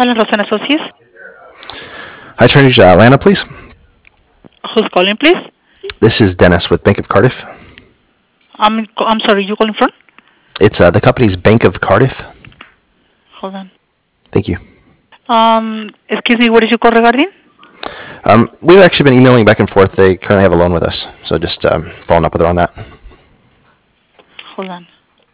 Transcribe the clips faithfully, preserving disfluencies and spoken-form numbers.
calling Rosen Associates. Hi, Trinity. Uh, Atlanta, please. Who's calling, please? This is Dennis with Bank of Cardiff. I'm I'm sorry. You calling from? It's uh, the company's Bank of Cardiff. Hold on. Thank you. Um, excuse me. What is your call regarding? Um, we've actually been emailing back and forth. They currently have a loan with us, so just um, following up with her on that. Hold on.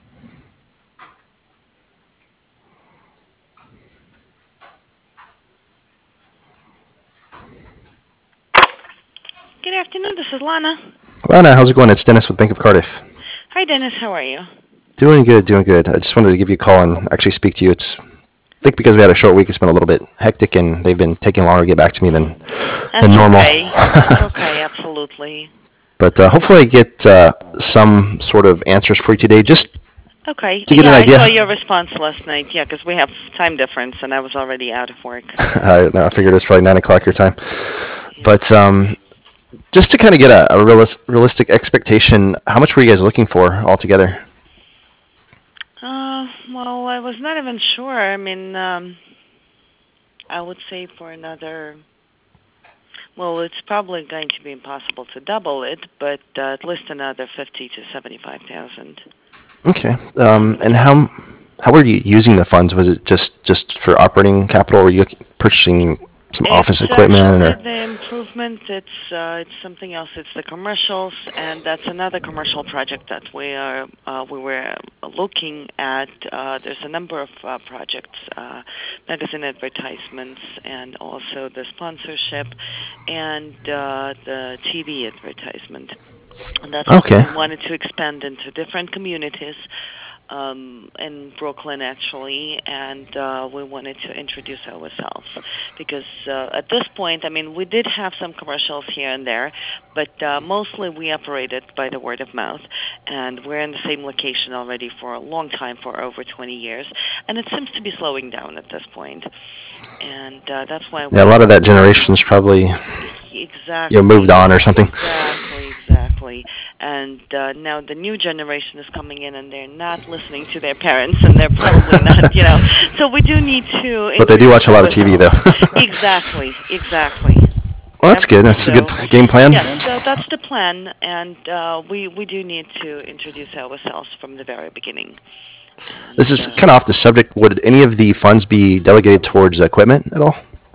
Good afternoon. This is Lana. Lana, how's it going? It's Dennis with Bank of Cardiff. Hi, Dennis. How are you? Doing good, doing good. I just wanted to give you a call and actually speak to you. It's I think because we had a short week, it's been a little bit hectic, and they've been taking longer to get back to me than, That's than normal. Okay. That's okay, absolutely. But uh, hopefully I get uh, some sort of answers for you today, just Okay. to get yeah, an idea. I saw your response last night. Yeah, because we have time difference, and I was already out of work. I, I figured it was probably nine o'clock your time. But um, just to kind of get a, a realis- realistic expectation, how much were you guys looking for altogether? Uh, well, I was not even sure. I mean, um, I would say for another. Well, it's probably going to be impossible to double it, but uh, at least another fifty to seventy-five thousand. Okay. Um, and how how were you using the funds? Was it just, just for operating capital, or were you purchasing some It's office equipment? actually Or the improvement. It's uh, it's something else. It's the commercials, and that's another commercial project that we are uh, we were looking at. Uh, there's a number of uh, projects, uh, magazine advertisements, and also the sponsorship, and uh, the T V advertisement. And that's what okay. we wanted to expand into different communities um, in Brooklyn, actually, and uh, we wanted to introduce ourselves because uh, at this point, I mean, we did have some commercials here and there, but uh, mostly we operated by the word of mouth, and we're in the same location already for a long time, for over twenty years, and it seems to be slowing down at this point, and uh, that's why Yeah, a we lot of that generation's probably exactly you know, moved on or something. exactly exactly. And uh, now the new generation is coming in, and they're not listening to their parents, and they're probably not, you know. So we do need to. But they do watch a lot of T V, though. exactly, exactly. Well, that's Yep. good. That's So, a good game plan. yes, so that's the plan, and uh, we we do need to introduce ourselves from the very beginning. This is And, kind uh, of off the subject. Would any of the funds be delegated towards equipment at all?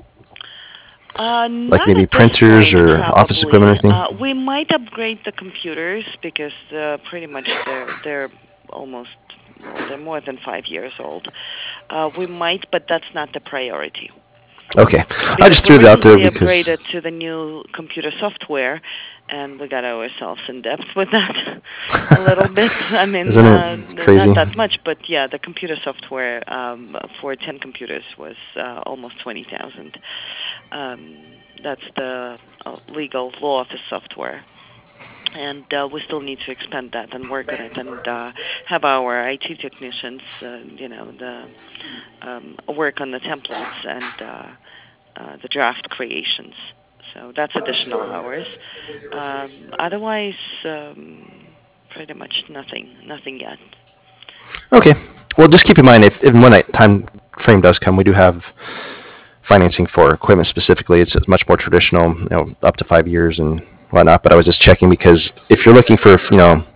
Uh, Like not maybe at this printers point, or office equipment or probably. anything? Uh, we might upgrade the computers because uh, pretty much they're they're almost well, they're more than five years old. Uh, we might, but that's not the priority. Okay. I Because just we threw it out there recently because upgraded to the new computer software, and we got ourselves in depth with that a little bit. I mean, Isn't uh, it crazy? not that much, but yeah, the computer software um, for ten computers was uh, almost twenty thousand. Um, that's the uh, legal law office software. And uh, we still need to expand that and work on it, and uh, have our I T technicians, uh, you know, the um, work on the templates and uh, uh, the draft creations. So that's additional hours. Um, otherwise, um, pretty much nothing, nothing yet. okay. Well, just keep in mind if, if when that time frame does come, we do have financing for equipment specifically. It's much more traditional, you know, up to five years and whatnot. But I was just checking because if you're looking for, you know,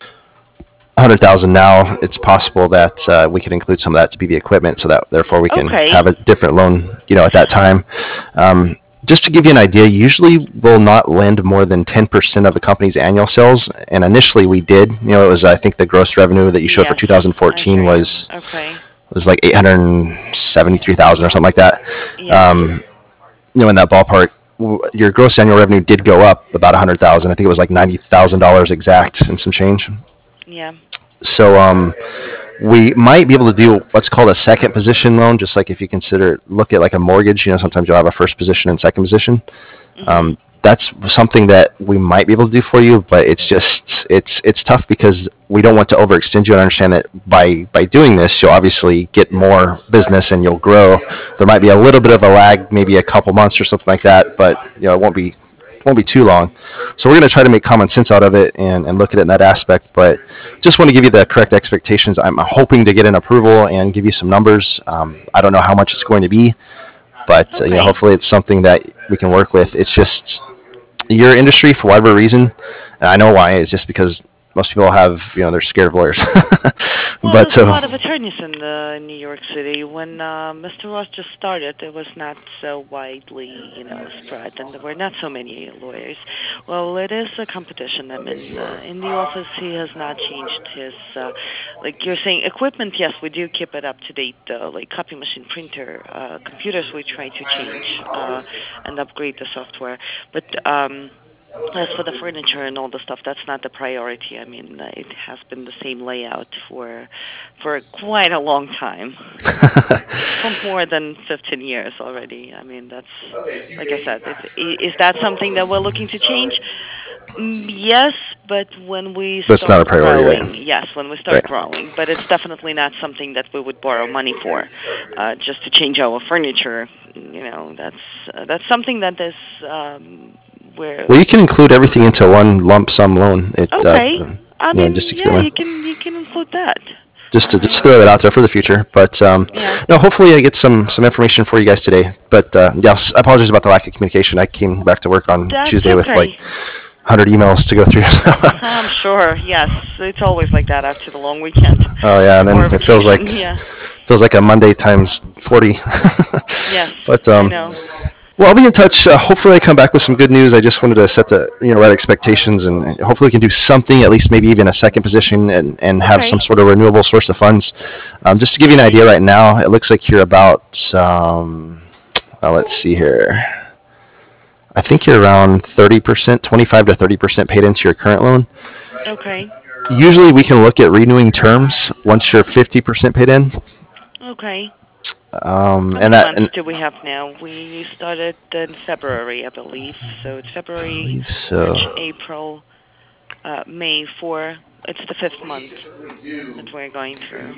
one hundred thousand now, it's possible that uh, we could include some of that to be the equipment, so that therefore we can Okay. have a different loan, you know, at that time. Um, just to give you an idea, usually we'll not lend more than ten percent of a company's annual sales, and initially we did. You know, it was I think the gross revenue that you showed for Yes, two thousand I fourteen hear you. was Okay. was like eight hundred seventy-three thousand or something like that. Yes. Um, you know, in that ballpark. W- Your gross annual revenue did go up about one hundred thousand. I think it was like ninety thousand dollars exact and some change. Yeah. So um, we might be able to do what's called a second position loan, just like if you consider look at like a mortgage. You know, sometimes you'll have a first position and second position. Mhm. Um, that's something that we might be able to do for you, but it's just it's it's tough because we don't want to overextend you. And understand that by by doing this, you'll obviously get more business and you'll grow. There might be a little bit of a lag, maybe a couple months or something like that, but you know it won't be won't be too long. So we're going to try to make common sense out of it and, and look at it in that aspect. But just want to give you the correct expectations. I'm hoping to get an approval and give you some numbers. Um, I don't know how much it's going to be, but uh, you know, Okay. hopefully it's something that we can work with. It's just your industry, for whatever reason, and I know why. It's just because most people have, you know, they're scared of lawyers. Well, But there's a so lot of attorneys in uh, New York City. When uh, Mister Ross just started, it was not so widely, you know, spread, and there were not so many lawyers. Well, it is a competition. I mean, uh, in the office, he has not changed his, uh, like you're saying, equipment. Yes, we do keep it up to date. Uh, like copy machine, printer, uh, computers, we try to change uh, and upgrade the software, but. Um, As for the furniture and all the stuff, that's not the priority. I mean, uh, it has been the same layout for for quite a long time, for more than fifteen years already. I mean, that's like I said. If, i- is that something that we're looking to change? Mm, Yes, but when we that's not a start priority, right? growing, yes, when we start Right. growing. But it's definitely not something that we would borrow money for, uh, just to change our furniture. You know, that's uh, that's something that is um, where. Well, you can include everything into one lump sum loan. It, uh, Okay. I you know, just mean, to keep in yeah, you mind. can you can include that. Just All to just right. throw that out there for the future. But um, Yes. no, hopefully I get some some information for you guys today. But uh, yes, I apologize about the lack of communication. I came back to work on That's Tuesday with like okay. one hundred emails to go through. I'm sure. Yes, it's always like that after the long weekend Oh yeah, and or then it feels like vacation. Yeah. feels like a Monday times forty. Yes, But I um, know. well, I'll be in touch. Uh, hopefully, I come back with some good news. I just wanted to set the you know right expectations, and hopefully, we can do something, at least maybe even a second position, and, and have Okay. some sort of renewable source of funds. Um, just to give you an Okay. idea, right now, it looks like you're about. Um, uh, let's see here. I think you're around thirty percent, twenty-five to thirty percent paid into your current loan. Okay. Usually, we can look at renewing terms once you're fifty percent paid in, Okay. um, How and many that months and do we have now? We started in February, I believe. So it's I February, believe March, so. April, uh, May, four. It's the fifth month that we're going through.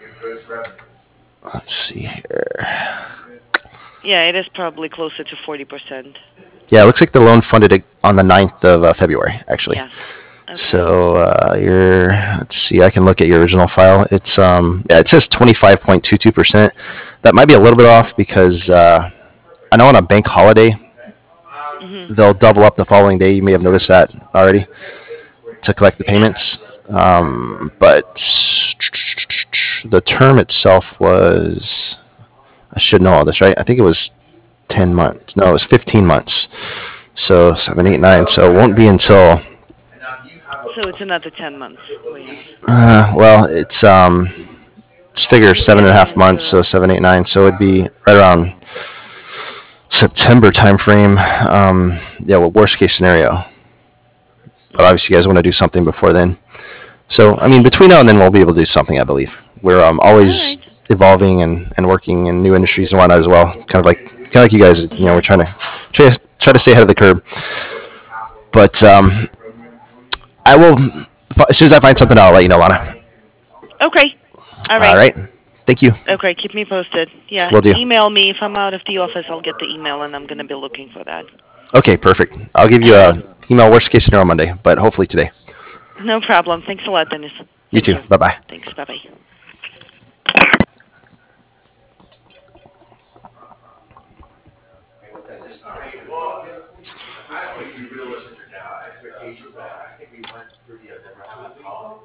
Let's see here. Yeah, it is probably closer to forty percent. Yeah, it looks like the loan funded it on the ninth of uh, February, actually. Yes. Okay. So uh, your let's see, I can look at your original file. It's um yeah, it says twenty-five point two two percent. That might be a little bit off because uh, I know on a bank holiday Mhm. they'll double up the following day. You may have noticed that already to collect the payments. Um, but the term itself was I should know all this, right? I think it was ten months. No, it was fifteen months. So seven, eight, nine. So it won't be until So it's another ten months we have. uh, well, it's um, just figure It's seven and a getting half months. So into. seven, eight, nine. So it'd be right around September timeframe. Um, yeah, well, worst case scenario. But Mm. obviously, you guys want to do something before then. So I mean, between now and then, we'll be able to do something. I believe we're um, All always right. evolving and, and working in new industries and whatnot as well. Kind of like kind of like you guys. You know, we're Yes. trying to try, try to stay ahead of the curve. But um, I will as soon as I find something, I'll let you know, Lana. Okay. All All right. right. Thank you. Okay. Keep me posted. Yeah. Will do. Email me if I'm out of the office. I'll get the email, and I'm gonna be looking for that. Okay, perfect. I'll give you All right. a email worst case scenario Monday, but hopefully today. No problem. Thanks a lot, Dennis. You Thank too. you. Bye bye. Thanks. Bye bye.